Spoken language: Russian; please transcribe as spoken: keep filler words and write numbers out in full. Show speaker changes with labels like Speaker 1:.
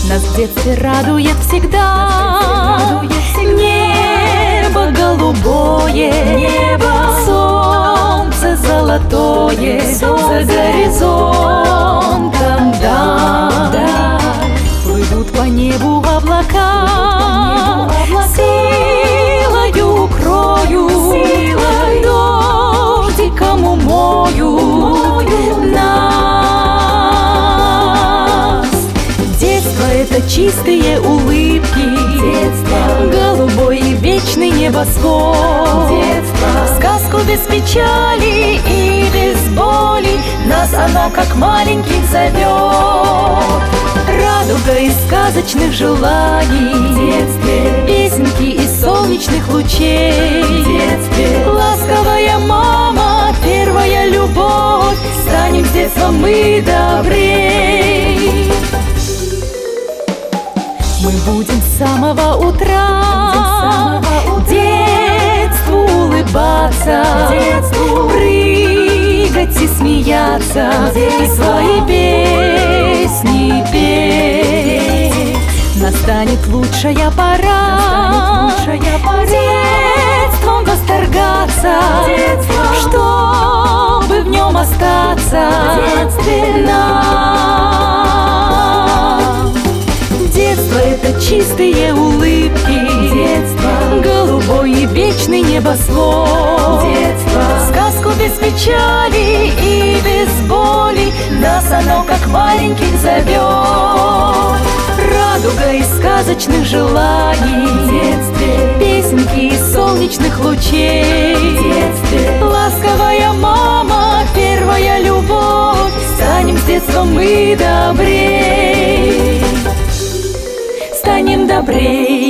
Speaker 1: Нас в детстве радует всегда небо голубое, небо, солнце золотое, за горизонтом, да, да. Плывут по небу облака, силою укрою, силой дождиком умою нас. Детство — это чистые улыбки, детство, голубой и вечный небосвод, детство, в сказку без печали и без боли нас оно, как маленьких, зовет. Радуга из сказочных желаний в детстве, песенки из солнечных лучей в детстве, ласковая мама, первая любовь, станем с детства мы добрей. Мы будем с самого утра детству улыбаться, детству прыгать и смеяться, детство, и свои песни петь. Настанет лучшая пора, лучшая пора детством восторгаться, детство, чтобы в нем остаться, детстве нам. Детство — это чистые улыбки, детство, голубой и вечный небосвод, детство, в сказку без печали и без боли нас оно, как маленьких, зовет. Радуга из сказочных желаний в детстве, песенки из солнечных лучей в детстве, ласковая мама, первая любовь, станем с детства мы добрей. Станем добрей.